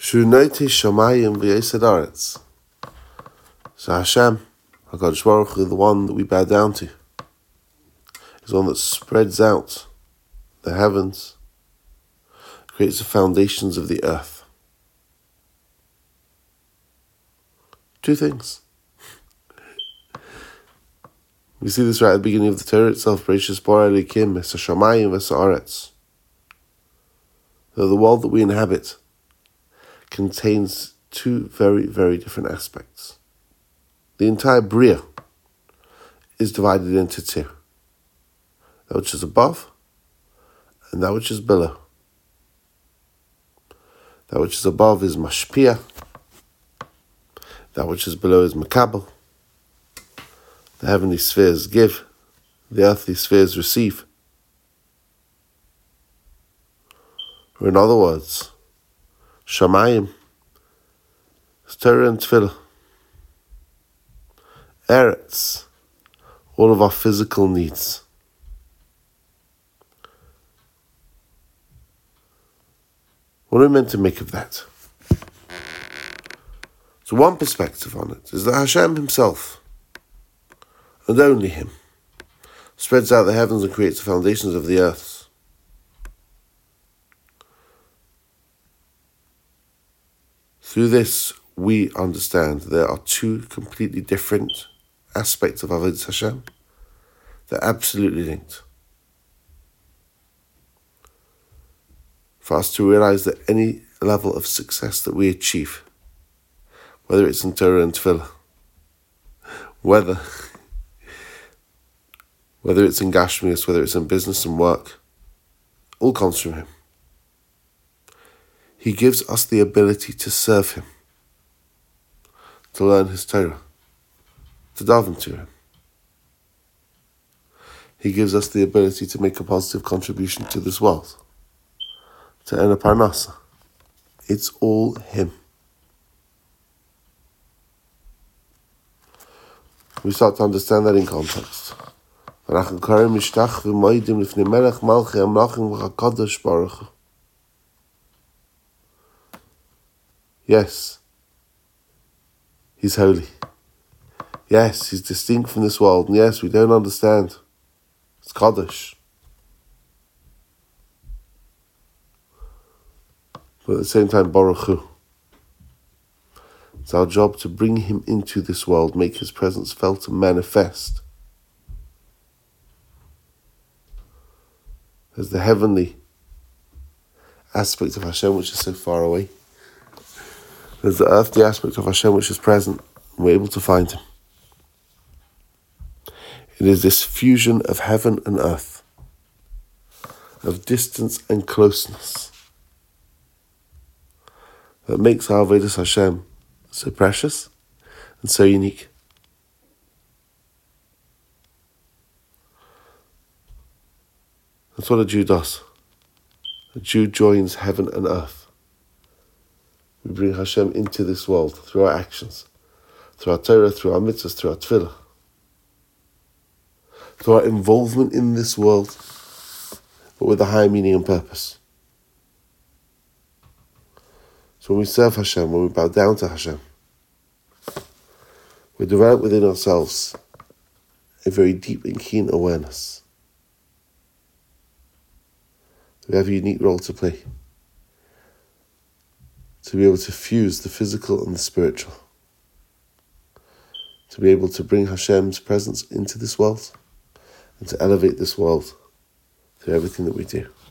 Shunayte Shamayim v'Yesed Aretz. So Hashem, HaKadosh Baruch Hu, the one that we bow down to, is the one that spreads out the heavens, creates the foundations of the earth. Two things. We see this right at the beginning of the Torah itself. Bereshis bara Elokim es hashamayim v'es haaretz. The world that we inhabit contains two very, very different aspects. The entire Bria is divided into two. That which is above and that which is below. That which is above is mashpia. That which is below is makabel. The heavenly spheres give, the earthly spheres receive. Or in other words, Shamayim is Torah and Tefillah. Eretz, all of our physical needs. What are we meant to make of that? So one perspective on it is that Hashem himself, and only him, spreads out the heavens and creates the foundations of the earth. Through this, we understand there are two completely different aspects of Avodas Hashem. They're absolutely linked. For us to realize that any level of success that we achieve, whether it's in Torah and Tefillah, whether it's in Gashmius, whether it's in business and work, all comes from him. He gives us the ability to serve him, to learn his Torah, to daven to him. He gives us the ability to make a positive contribution to this world, to earn a parnasa. It's all him. We start to understand that in context. Yes, he's holy. Yes, he's distinct from this world. And yes, we don't understand. It's Kaddish. But at the same time, Baruch Hu. It's our job to bring him into this world, make his presence felt and manifest as the heavenly aspect of Hashem which is so far away. There's the earthly aspect of Hashem which is present, and we're able to find him. It is this fusion of heaven and earth, of distance and closeness, that makes our Avodas Hashem so precious and so unique. That's what a Jew does. A Jew joins heaven and earth. We bring Hashem into this world through our actions, through our Torah, through our mitzvahs, through our tefillah, through our involvement in this world, but with a higher meaning and purpose. So when we serve Hashem, when we bow down to Hashem, we develop within ourselves a very deep and keen awareness. We have a unique role to play, to be able to fuse the physical and the spiritual, to be able to bring Hashem's presence into this world and to elevate this world through everything that we do.